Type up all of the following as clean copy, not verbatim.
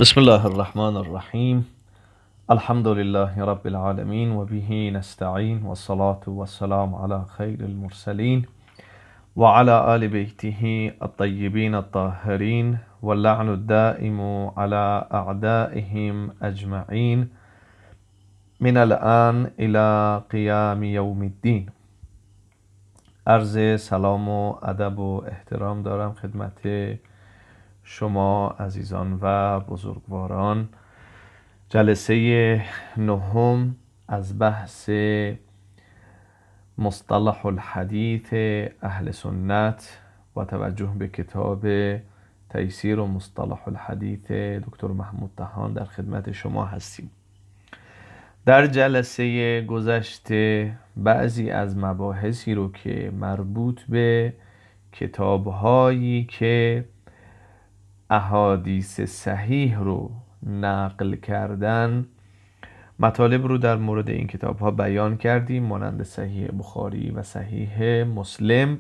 بسم الله الرحمن الرحیم. الحمد لله رب العالمین و به نستعین و الصلاة والسلام علی خیر المرسلین و علی آل بیته الطیبین الطاهرین و اللعن الدائم علی اعدائهم اجمعین من الان الى قیام یوم الدین. عرض سلام و ادب و احترام دارم خدمت شما عزیزان و بزرگواران. جلسه نهم از بحث مصطلح الحدیث اهل سنت با توجه به کتاب تیسیر و مصطلح الحدیث دکتر محمود طحان در خدمت شما هستیم. در جلسه گذشته بعضی از مباحثی رو که مربوط به کتاب‌هایی که احادیث صحیح رو نقل کردن مطالب رو در مورد این کتاب ها بیان کردیم، مانند صحیح بخاری و صحیح مسلم،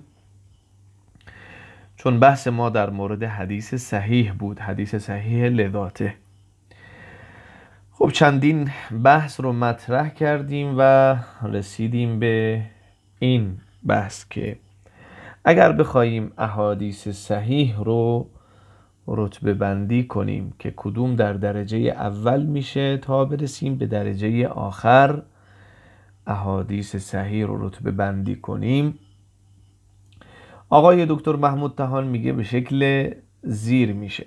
چون بحث ما در مورد حدیث صحیح بود، حدیث صحیح لذاته. خب چندین بحث رو مطرح کردیم و رسیدیم به این بحث که اگر بخوایم احادیث صحیح رو رتبه بندی کنیم که کدوم در درجه اول میشه تا برسیم به درجه آخر احادیث صحیح رو رتبه بندی کنیم، آقای دکتر محمود طحان میگه به شکل زیر میشه.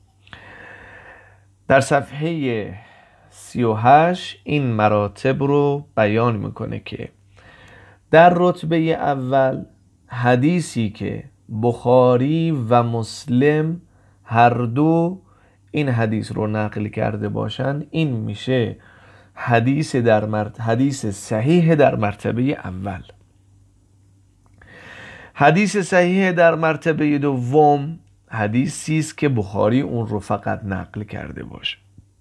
در صفحه 38 این مراتب رو بیان میکنه که در رتبه اول حدیثی که بخاری و مسلم هر دو این حدیث رو نقل کرده باشن، این میشه حدیث صحیح در مرتبه اول. حدیث صحیح در مرتبه دوم حدیثی است که بخاری اون رو فقط نقل کرده باشه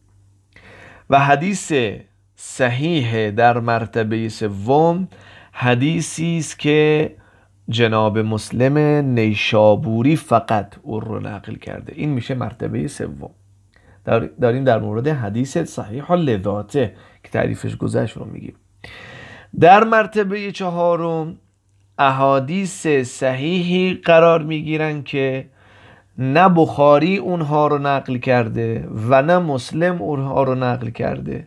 و حدیث صحیح در مرتبه سوم حدیثی است که جناب مسلم نیشابوری فقط او رو نقل کرده، این میشه مرتبه سوم. داریم در مورد حدیث صحیح لذاته که تعریفش گذشت رو میگیم. در مرتبه چهارم احادیث صحیحی قرار میگیرن که نه بخاری اونها رو نقل کرده و نه مسلم اونها رو نقل کرده،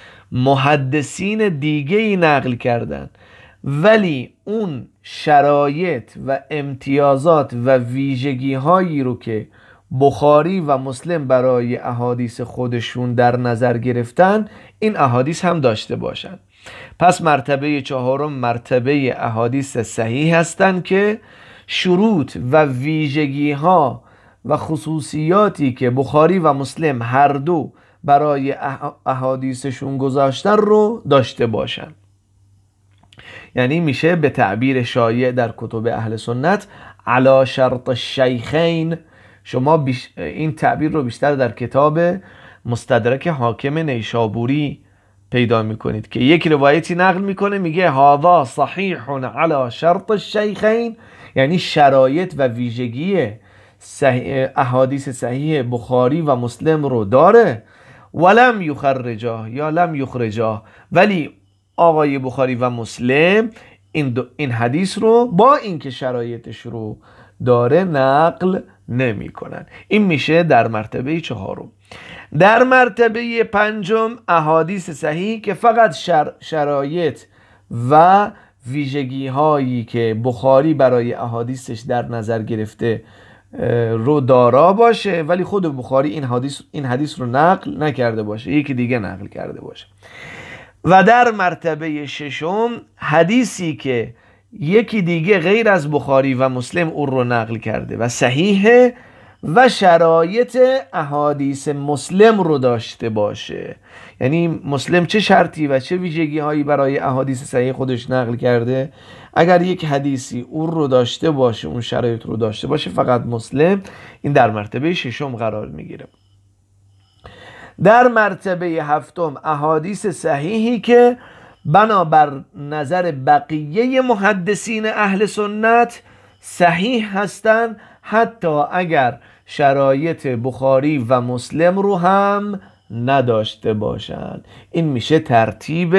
محدثین دیگه‌ای نقل کردن، ولی اون شرایط و امتیازات و ویژگی هایی رو که بخاری و مسلم برای احادیث خودشون در نظر گرفتن این احادیث هم داشته باشن. پس مرتبه چهارم مرتبه احادیث صحیح هستند که شروط و ویژگی ها و خصوصیاتی که بخاری و مسلم هر دو برای احادیثشون گذاشتن رو داشته باشن. یعنی میشه به تعبیر شایع در کتب اهل سنت علی شرط الشیخین. شما این تعبیر رو بیشتر در کتاب مستدرک حاکم نیشابوری پیدا میکنید که یک روایتی نقل میکنه میگه هذا صحیح علی شرط الشیخین، یعنی شرایط و ویژگی احادیث صحیح بخاری و مسلم رو داره، ولم یخرجاه یا لم یخرجاه، ولی آقای بخاری و مسلم این حدیث رو با اینکه شرایطش رو داره نقل نمی کنن. این میشه در مرتبه چهارم. در مرتبه پنجم احادیث صحیح که فقط شرایط و ویژگی هایی که بخاری برای احادیثش در نظر گرفته رو دارا باشه، ولی خود بخاری این حدیث رو نقل نکرده باشه، یکی دیگه نقل کرده باشه. و در مرتبه ششم حدیثی که یکی دیگه غیر از بخاری و مسلم اون رو نقل کرده و صحیحه و شرایط احادیث مسلم رو داشته باشه، یعنی مسلم چه شرطی و چه ویژگی هایی برای احادیث صحیح خودش نقل کرده، اگر یک حدیثی اون رو داشته باشه، اون شرایط رو داشته باشه، فقط مسلم، این در مرتبه ششم قرار میگیره. در مرتبه هفتم احادیث صحیحی که بنابر نظر بقیه محدثین اهل سنت صحیح هستند، حتی اگر شرایط بخاری و مسلم رو هم نداشته باشند. این میشه ترتیب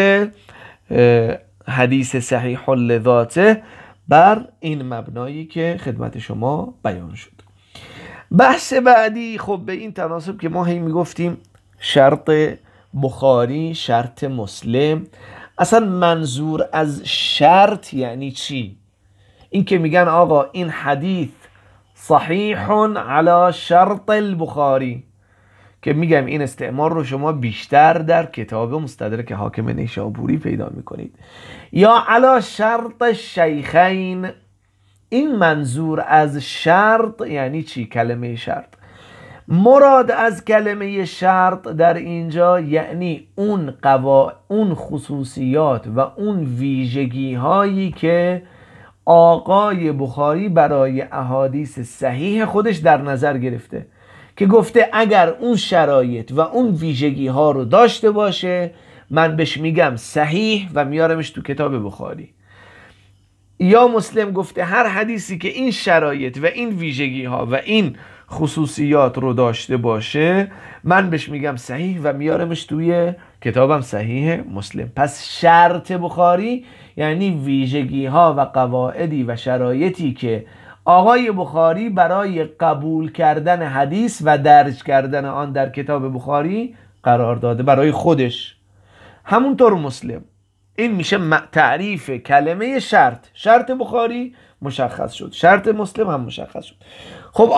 حدیث صحیح لذاته بر این مبنایی که خدمت شما بیان شد. بحث بعدی، خب به این تناسب که ما هی میگفتیم شرط بخاری، شرط مسلم، اصلا منظور از شرط یعنی چی؟ این که میگن آقا این حدیث صحیح علی شرط البخاری، که میگم این استعمال رو شما بیشتر در کتاب مستدرک حاکم نیشابوری پیدا میکنید، یا علی شرط الشیخین. این منظور از شرط یعنی چی؟ کلمه شرط، مراد از کلمه شرط در اینجا یعنی اون خصوصیات و اون ویژگی هایی که آقای بخاری برای احادیث صحیح خودش در نظر گرفته، که گفته اگر اون شرایط و اون ویژگی ها رو داشته باشه من بهش میگم صحیح و میارمش تو کتاب بخاری. یا مسلم گفته هر حدیثی که این شرایط و این ویژگی ها و این خصوصیات رو داشته باشه من بهش میگم صحیح و میارمش توی کتابم صحیح مسلم. پس شرط بخاری یعنی ویژگی ها و قواعدی و شرایطی که آقای بخاری برای قبول کردن حدیث و درج کردن آن در کتاب بخاری قرار داده برای خودش. همونطور مسلم. این میشه تعریف کلمه شرط. شرط بخاری مشخص شد، شرط مسلم هم مشخص شد. خب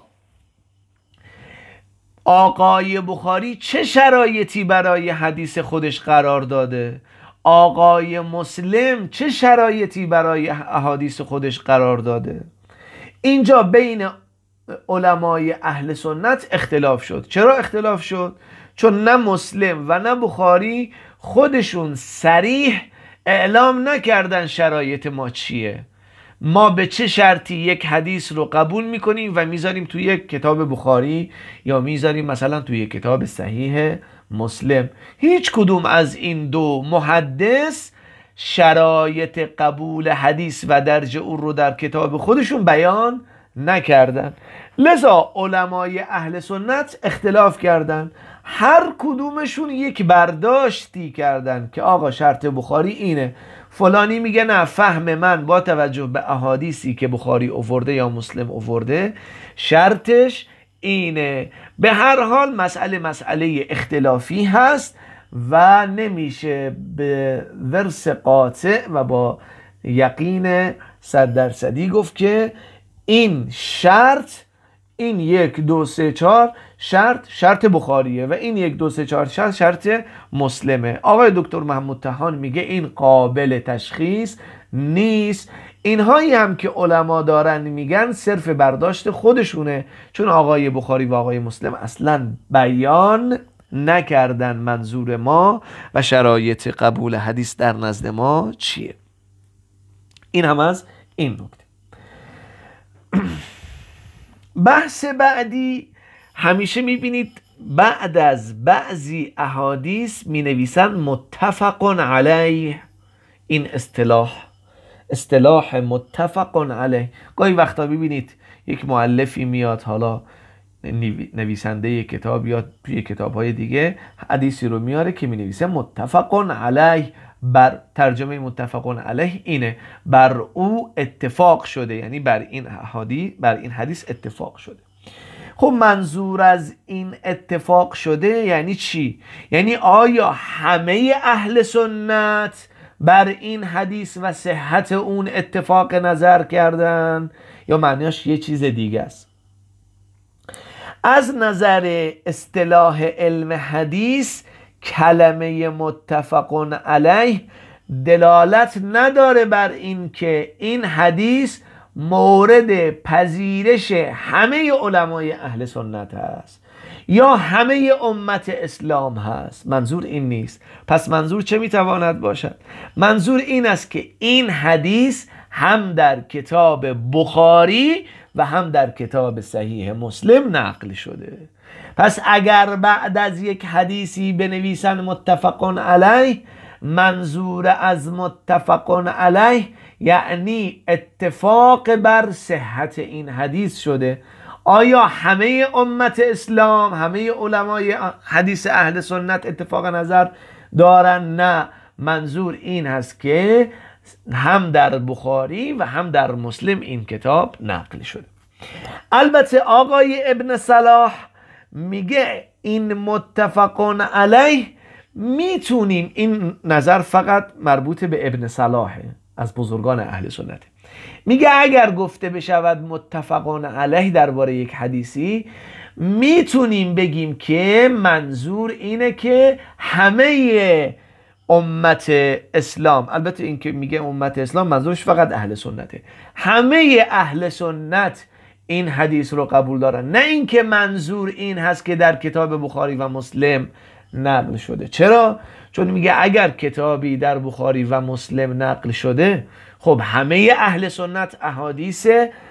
آقای بخاری چه شرایطی برای حدیث خودش قرار داده؟ آقای مسلم چه شرایطی برای احادیث خودش قرار داده؟ اینجا بین علمای اهل سنت اختلاف شد. چرا اختلاف شد؟ چون نه مسلم و نه بخاری خودشون صریح اعلام نکردن شرایط ما چیه، ما به چه شرطی یک حدیث رو قبول میکنیم و میذاریم توی یک کتاب بخاری یا میذاریم مثلا توی یک کتاب صحیح مسلم. هیچ کدوم از این دو محدث شرایط قبول حدیث و درج اون رو در کتاب خودشون بیان نکردن. لذا علمای اهل سنت اختلاف کردن، هر کدومشون یک برداشتی کردن که آقا شرط بخاری اینه، فلانی میگه نه فهم من با توجه به احادیثی که بخاری آورده یا مسلم آورده شرطش اینه. به هر حال مسئله اختلافی هست و نمیشه به ورس قاطع و با یقین 100% گفت که این شرط، این 1 2 3 4 شرط بخاریه و این 1 2 3 4 شرط مسلمه. آقای دکتر محمود طحان میگه این قابل تشخیص نیست. اینهایی هم که علما دارن میگن صرف برداشت خودشونه، چون آقای بخاری و آقای مسلم اصلا بیان نکردن منظور ما و شرایط قبول حدیث در نزد ما چیه. این هم از این نکته. بحث بعدی، همیشه میبینید بعد از بعضی احادیث می نویسن متفق علیه. این اصطلاح متفق علیه. گاهی وقتا ببینید یک مؤلفی میاد، حالا نویسنده کتاب یا توی کتاب‌های دیگه حدیثی رو میاره که می نویسه متفق علیه، بر ترجمه متفق علیه اینه بر او اتفاق شده، یعنی بر این حدیث اتفاق شده. خب منظور از این اتفاق شده یعنی چی؟ یعنی آیا همه اهل سنت بر این حدیث و صحت اون اتفاق نظر کردن یا معنیش یه چیز دیگه است؟ از نظر اصطلاح علم حدیث کلمه متفق علیه دلالت نداره بر این که این حدیث مورد پذیرش همه علمای اهل سنت هست یا همه امت اسلام هست. منظور این نیست. پس منظور چه میتواند باشد؟ منظور این است که این حدیث هم در کتاب بخاری و هم در کتاب صحیح مسلم نقل شده. پس اگر بعد از یک حدیثی بنویسن متفق علیه، منظور از متفق علیه یعنی اتفاق بر صحت این حدیث شده. آیا همه امت اسلام، همه علمای حدیث اهل سنت اتفاق نظر دارن؟ نه، منظور این هست که هم در بخاری و هم در مسلم این کتاب نقل شده. البته آقای ابن صلاح میگه این متفقون علیه، میتونیم این نظر فقط مربوط به ابن صلاحه، از بزرگان اهل سنت. میگه اگر گفته بشود متفقون علیه درباره یک حدیثی، میتونیم بگیم که منظور اینه که همه امت اسلام، البته این که میگه امت اسلام منظورش فقط اهل سنته، همه اهل سنت این حدیث رو قبول دارن، نه اینکه منظور این هست که در کتاب بخاری و مسلم نقل شده. چرا؟ چون میگه اگر کتابی در بخاری و مسلم نقل شده، خب همه اهل سنت احادیث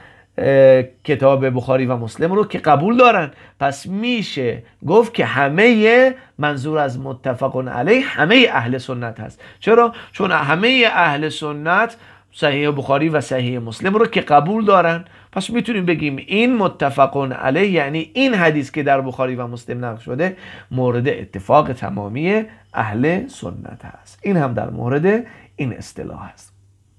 کتاب بخاری و مسلم رو که قبول دارن، پس میشه گفت که همه منظور از متفقون علیه همه اهل سنت هست. چرا؟ چون همه اهل سنت صحیح بخاری و صحیح مسلم رو که قبول دارن، پس میتونیم بگیم این متفقون علیه یعنی این حدیث که در بخاری و مسلم نقل شده مورد اتفاق تمامی اهل سنت هست. این هم در مورد این اصطلاح هست.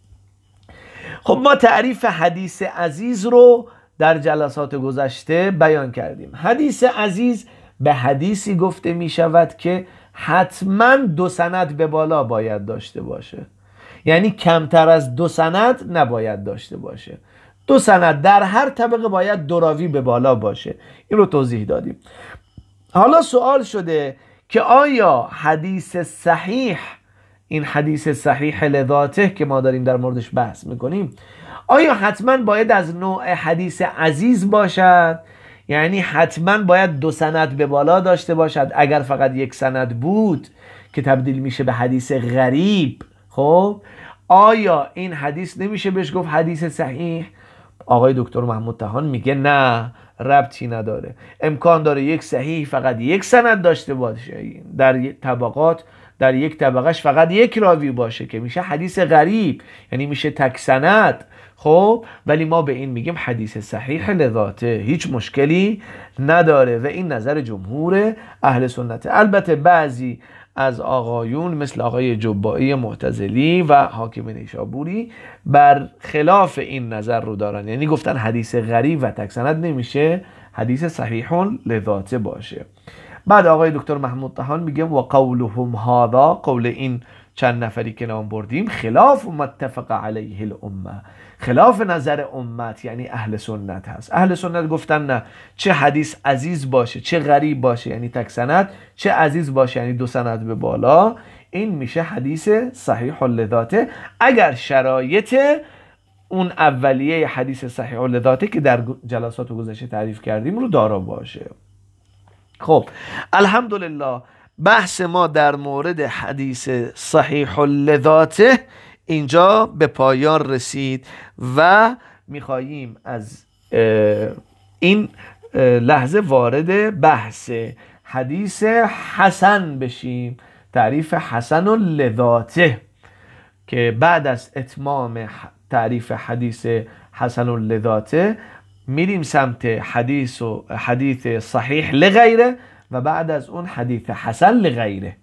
خب ما تعریف حدیث عزیز رو در جلسات گذشته بیان کردیم. حدیث عزیز به حدیثی گفته می شود که حتما 2 سند به بالا باید داشته باشه، یعنی کمتر از 2 سند نباید داشته باشه. 2 سند در هر طبقه باید 2 راوی به بالا باشه. این رو توضیح دادیم. حالا سوال شده که آیا حدیث صحیح، این حدیث صحیح لذاته که ما داریم در موردش بحث میکنیم، آیا حتما باید از نوع حدیث عزیز باشد؟ یعنی حتما باید 2 سند به بالا داشته باشد؟ اگر فقط 1 سند بود که تبدیل میشه به حدیث غریب، خب آیا این حدیث نمیشه بهش گفت حدیث صحیح؟ آقای دکتر محمود طحان میگه نه، ربطی نداره. امکان داره یک صحیح فقط 1 سند داشته باشه، در طبقات در یک طبقش فقط 1 راوی باشه که میشه حدیث غریب، یعنی میشه تک سند. خب ولی ما به این میگیم حدیث صحیح لذاته، هیچ مشکلی نداره و این نظر جمهور اهل سنت. البته بعضی از آقایون مثل آقای جبائی معتزلی و حاکم نیشابوری بر خلاف این نظر رو دارن، یعنی گفتن حدیث غریب و تک سند نمیشه حدیث صحیح لذاته باشه. بعد آقای دکتر محمود طحان میگه و قولهم هذا، قول این چند نفری که نام بردیم، خلاف متفق علیه الامه، خلاف نظر امت یعنی اهل سنت هست. اهل سنت گفتن نه، چه حدیث عزیز باشه، چه غریب باشه یعنی تک سند، چه عزیز باشه یعنی 2 سند به بالا، این میشه حدیث صحیح لذاته اگر شرایط اون اولیه حدیث صحیح لذاته که در جلسات گذشته تعریف کردیم رو دارا باشه. خب الحمدلله بحث ما در مورد حدیث صحیح لذاته اینجا به پایان رسید و میخواییم از این لحظه وارد بحث حدیث حسن بشیم، تعریف حسن لذاته، که بعد از اتمام تعریف حدیث حسن لذاته میریم سمت حدیث صحیح لغیره و بعد از اون حدیث حسن لغیره.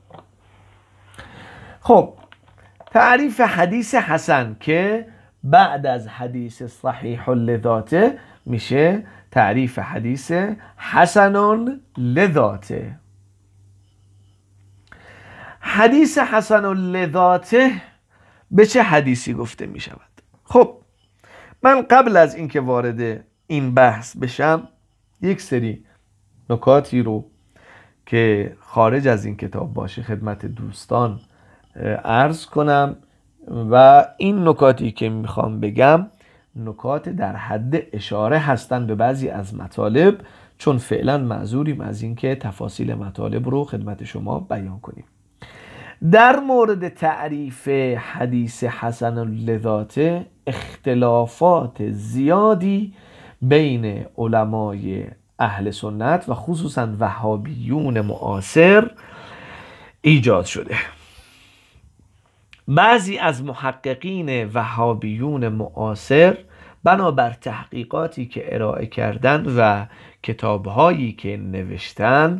خب تعریف حدیث حسن که بعد از حدیث صحیح لذاته میشه تعریف حدیث حسن لذاته. حدیث حسن لذاته به چه حدیثی گفته می شود؟ خب من قبل از اینکه وارد این بحث بشم یک سری نکاتی رو که خارج از این کتاب باشه خدمت دوستان عرض کنم و این نکاتی که میخوام بگم نکات در حد اشاره هستن به بعضی از مطالب، چون فعلا معذوریم از اینکه تفاصیل مطالب رو خدمت شما بیان کنیم. در مورد تعریف حدیث حسن لذاته اختلافات زیادی بین علمای اهل سنت و خصوصا وهابیون معاصر ایجاد شده. بعضی از محققین وهابیون معاصر بنابر تحقیقاتی که ارائه کردن و کتابهایی که نوشتن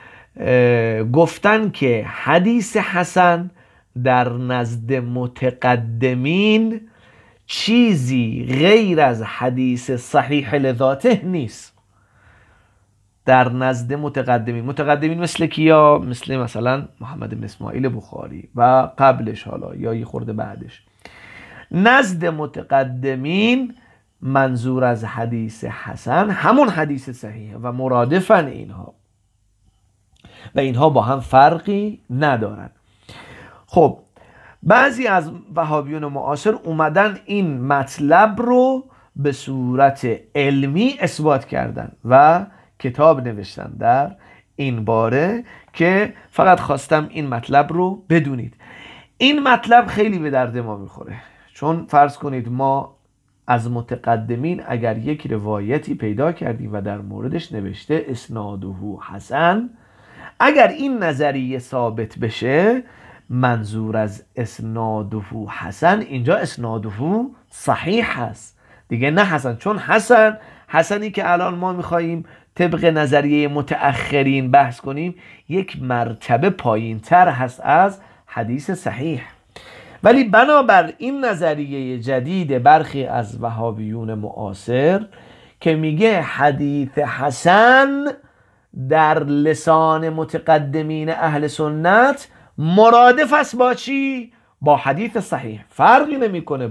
گفتن که حدیث حسن در نزد متقدمین چیزی غیر از حدیث صحیح لذاته نیست. در نزد متقدمین مثل کیا؟ مثل مثلا محمد بن اسماعیل بخاری و قبلش، حالا یا یه خورده بعدش. نزد متقدمین منظور از حدیث حسن همون حدیث صحیحه و مرادفن اینها و اینها با هم فرقی ندارن. خب بعضی از وهابیون معاصر اومدن این مطلب رو به صورت علمی اثبات کردن و کتاب نوشتن در این باره که فقط خواستم این مطلب رو بدونید. این مطلب خیلی به درد ما میخوره، چون فرض کنید ما از متقدمین اگر یک روایتی پیدا کردیم و در موردش نوشته اسناده حسن، اگر این نظریه ثابت بشه منظور از اسناده حسن اینجا اسناده صحیح هست دیگه، نه حسن. چون حسنی که الان ما میخواییم طبق نظریه متأخرین بحث کنیم یک مرتبه پایین تر هست از حدیث صحیح. ولی بنابر این نظریه جدید برخی از وهابیون معاصر که میگه حدیث حسن در لسان متقدمین اهل سنت مرادف است با چی؟ با حدیث صحیح، فرقی نمیکنه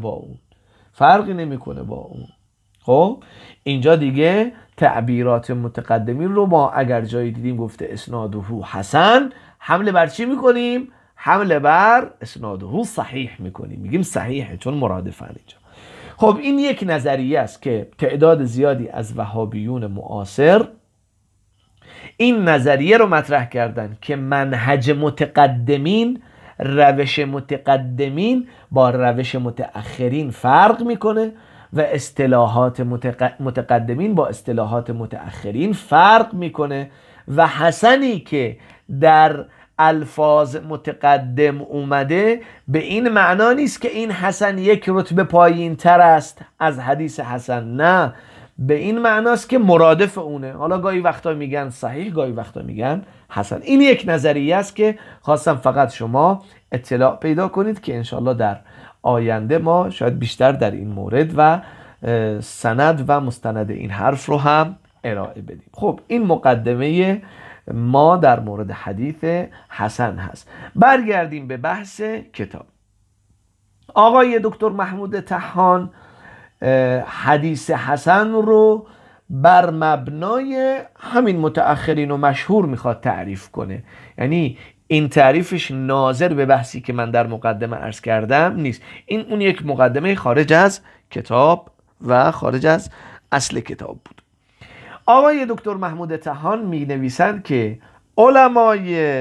با اون. خب اینجا دیگه تعبیرات متقدمین رو ما اگر جایی دیدیم گفته اسناده حسن، حمله بر چی میکنیم؟ حمله بر اسناده صحیح میکنیم، میگیم صحیحه چون مرادفن اینجا. خب این یک نظریه است که تعداد زیادی از وهابیون معاصر این نظریه رو مطرح کردن که منهج متقدمین، روش متقدمین با روش متأخرین فرق میکنه و اصطلاحات متقدمین با اصطلاحات متأخرین فرق میکنه و حسنی که در الفاظ متقدم اومده به این معنا نیست که این حسن یک رتبه پایین تر است از حدیث حسن، نه، به این معناست که مرادف اونه. حالا گاهی وقتا میگن صحیح، گاهی وقتا میگن حسن. این یک نظریه است که خواستم فقط شما اطلاع پیدا کنید که انشالله در آینده ما شاید بیشتر در این مورد و سند و مستند این حرف رو هم ارائه بدیم. خب این مقدمه ما در مورد حدیث حسن هست. برگردیم به بحث کتاب. آقای دکتر محمود طحان حدیث حسن رو بر مبنای همین متأخرین و مشهور میخواد تعریف کنه. یعنی این تعریفش ناظر به بحثی که من در مقدمه عرض کردم نیست. این اون یک مقدمه خارج از کتاب و خارج از اصل کتاب بود. آقای دکتر محمود طحان می نویسند که علمای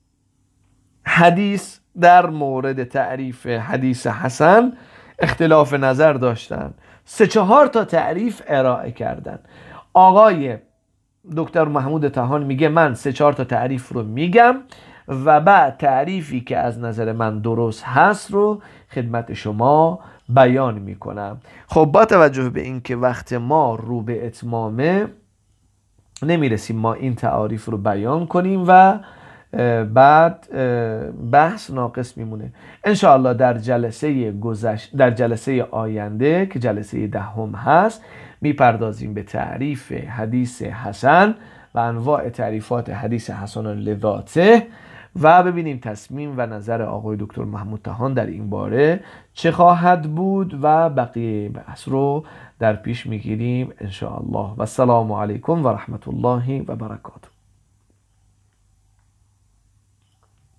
حدیث در مورد تعریف حدیث حسن اختلاف نظر داشتن، 3-4 تا تعریف ارائه کردن. آقای دکتر محمود طحان میگه من 3-4 تا تعریف رو میگم و بعد تعریفی که از نظر من درست هست رو خدمت شما بیان میکنم. خب با توجه به این که وقت ما رو به اتمامه نمیرسیم ما این تعاریف رو بیان کنیم و بعد بحث ناقص میمونه. انشاءالله در جلسه آینده که جلسه 10 هست میپردازیم به تعریف حدیث حسن و انواع تعریفات حدیث حسن لذاته و ببینیم تصمیم و نظر آقای دکتر محمود طحان در این باره چه خواهد بود و بقیه بحث رو در پیش میگیریم انشاءالله. و السلام علیکم و رحمت الله و برکاته.